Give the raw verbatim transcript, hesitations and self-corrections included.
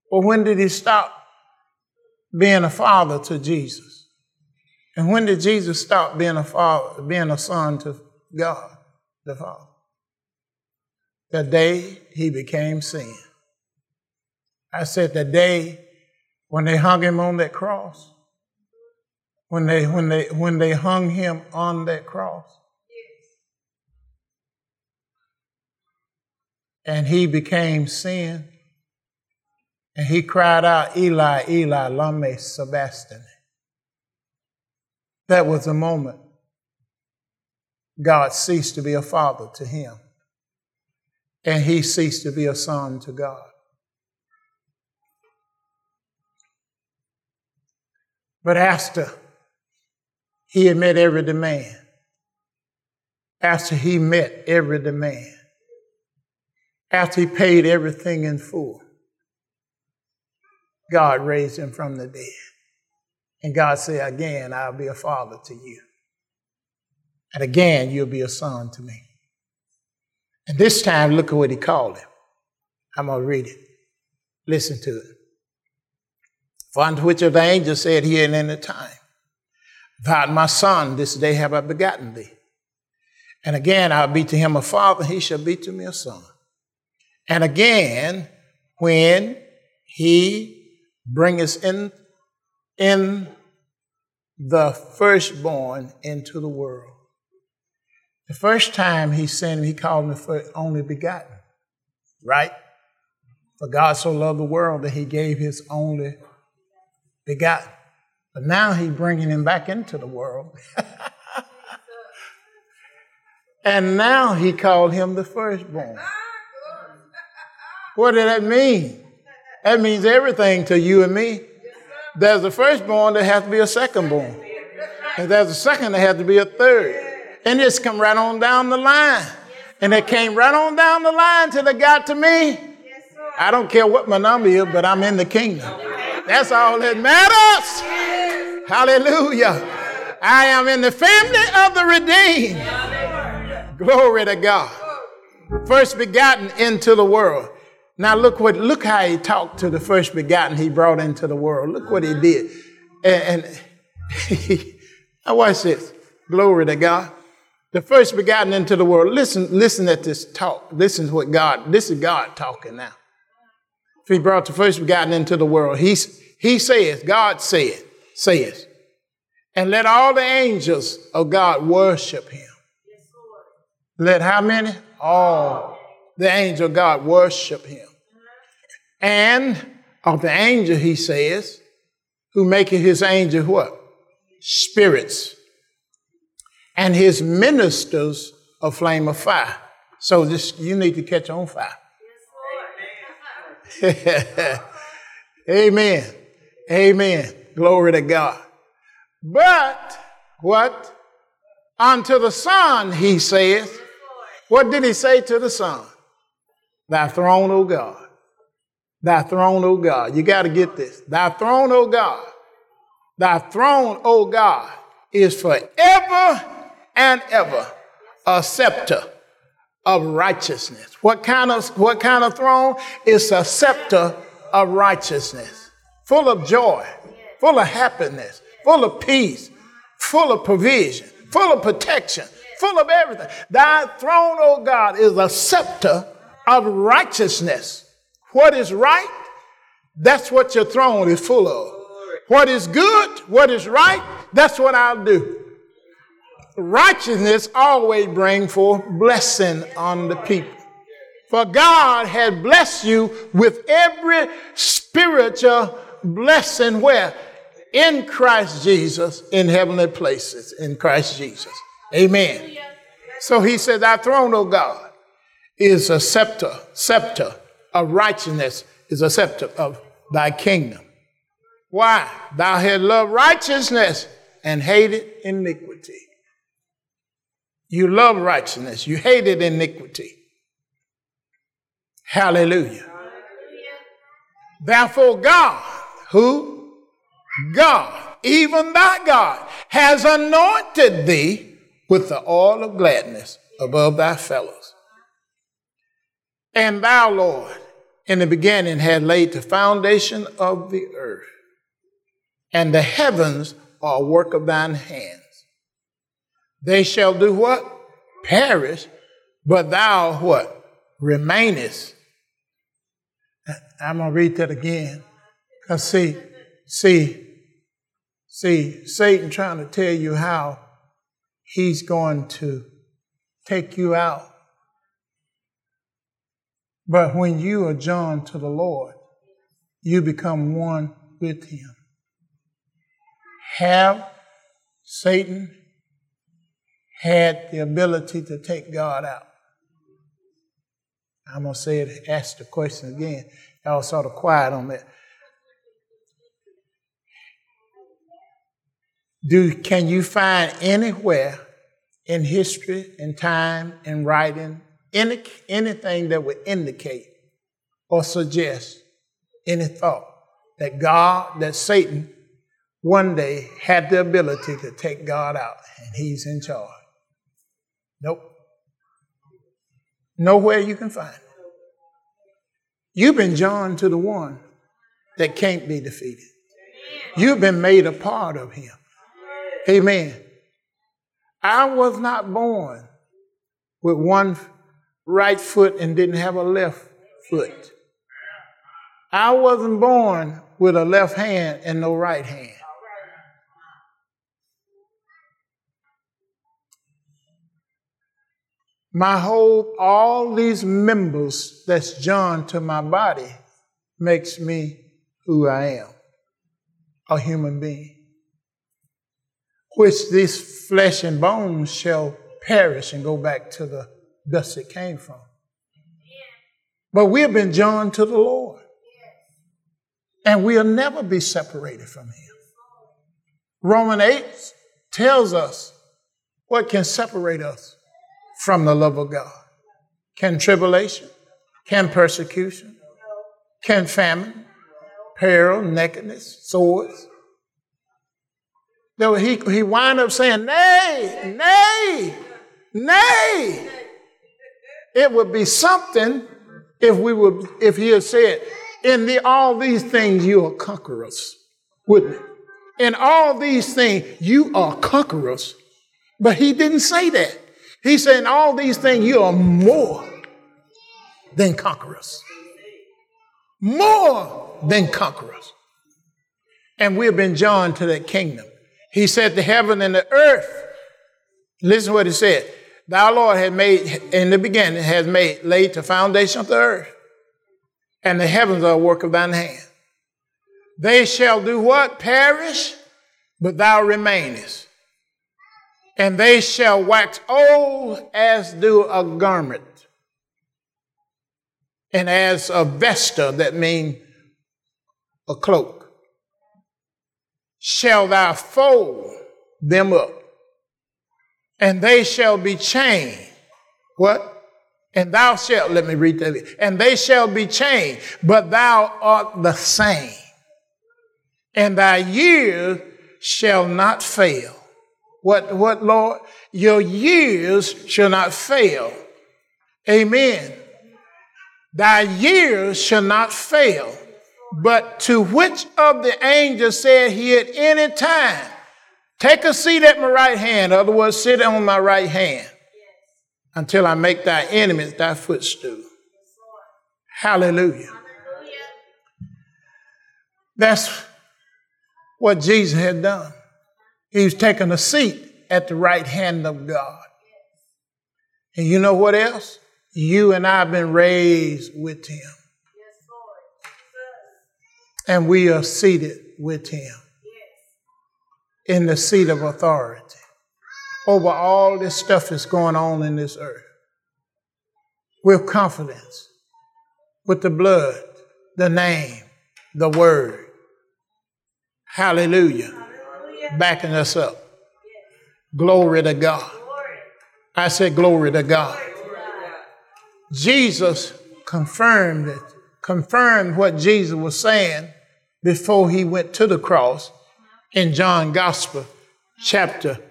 Well, when did he stop being a father to Jesus? And when did Jesus stop being a father, being a son to God, the Father? The day he became sin. I said the day when they hung him on that cross. When they when they when they hung him on that cross. And he became sin. And he cried out, Eli, Eli, lama sabachthani. That was the moment God ceased to be a father to him. And he ceased to be a son to God. But after he had met every demand, after he met every demand, after he paid everything in full, God raised him from the dead. And God said, again, I'll be a father to you. And again, you'll be a son to me. And this time, look at what he called him. I'm going to read it. Listen to it. For unto which of the angels said he in any time, Thou art my son, this day have I begotten thee. And again, I'll be to him a father, he shall be to me a son. And again, when he bringeth in, in the firstborn into the world. The first time he sent him, he called him the first, only begotten, right? For God so loved the world that he gave his only begotten. But now he's bringing him back into the world. And now he called him the firstborn. What did that mean? That means everything to you and me. There's a firstborn, there has to be a secondborn. And there's a second, there has to be a third. And it's come right on down the line. And it came right on down the line till it got to me. I don't care what my number is, but I'm in the kingdom. That's all that matters. Hallelujah. I am in the family of the redeemed. Glory to God. First begotten into the world. Now look what look how he talked to the first begotten he brought into the world. Look what he did. And, and he, now watch this. Glory to God. The first begotten into the world. Listen, listen at this talk. Listen to what God, this is God talking now. If he brought the first begotten into the world, he, he says, God said, says, and let all the angels of God worship him. Let how many? All the angels of God worship him. And of the angel, he says, who maketh his angel what? Spirits. And his ministers a flame of fire. So this, you need to catch on fire. Amen. Amen. Glory to God. But what? Unto the Son, he says. What did he say to the Son? Thy throne, O God. Thy throne, O God. You got to get this. Thy throne, O God. Thy throne, O God, is forever and ever a scepter of righteousness. What kind of, what kind of throne? It's a scepter of righteousness, full of joy, full of happiness, full of peace, full of provision, full of protection, full of everything. Thy throne, O God, is a scepter of righteousness. What is right? That's what your throne is full of. What is good? What is right? That's what I'll do. Righteousness always brings forth blessing on the people. For God had blessed you with every spiritual blessing where? In Christ Jesus, in heavenly places, in Christ Jesus. Amen. So he said, thy throne, O God, is a scepter, scepter of righteousness, is a scepter of thy kingdom. Why? Thou hast loved righteousness and hated iniquity. You love righteousness. You hated iniquity. Hallelujah. Hallelujah. Therefore God, who? God, even thy God, has anointed thee with the oil of gladness above thy fellows. And thou, Lord, in the beginning had laid the foundation of the earth, and the heavens are a work of thine hands. They shall do what? Perish, but thou what? Remainest. I'm going to read that again. Because see, see, see, Satan trying to tell you how he's going to take you out. But when you are joined to the Lord, you become one with him. Have Satan had the ability to take God out? I'm going to say it, ask the question again. Y'all sort of quiet on that. Do, can you find anywhere in history, in time, in writing, any, anything that would indicate or suggest any thought that God, that Satan one day had the ability to take God out and he's in charge? Nope. Nowhere you can find it. You've been joined to the one that can't be defeated. You've been made a part of him. Amen. I was not born with one right foot and didn't have a left foot. I wasn't born with a left hand and no right hand. My whole, all these members that's joined to my body makes me who I am, a human being, which this flesh and bones shall perish and go back to the dust it came from. But we have been joined to the Lord, and we'll never be separated from him. Romans eight tells us what can separate us from the love of God. Can tribulation, can persecution, can famine, peril, nakedness, swords. Though he, he wound up saying, nay, nay, nay. It would be something if we would, if he had said, in the, all these things you are conquerors, wouldn't it? In all these things you are conquerors. But he didn't say that. He said, in all these things, you are more than conquerors. More than conquerors. And we've been joined to that kingdom. He said, the heaven and the earth. Listen to what he said. Thou, Lord, had made, in the beginning, has made, laid the foundation of the earth. And the heavens are a work of thine hand. They shall do what? Perish, but thou remainest. And they shall wax old as do a garment. And as a vesta, that means a cloak, shall thou fold them up. And they shall be changed. What? And thou shalt, let me read that again. And they shall be changed, but thou art the same. And thy years shall not fail. What, what, Lord? Your years shall not fail. Amen. Thy years shall not fail. But to which of the angels said he at any time, take a seat at my right hand, in other words, sit on my right hand, until I make thy enemies thy footstool. Hallelujah. That's what Jesus had done. He was taking a seat at the right hand of God. And you know what else? You and I have been raised with him. And we are seated with him in the seat of authority over all this stuff that's going on in this earth. With confidence, with the blood, the name, the word. Hallelujah. Backing us up. Glory to God. I said glory to God. Jesus confirmed it, confirmed what Jesus was saying before he went to the cross in John Gospel, chapter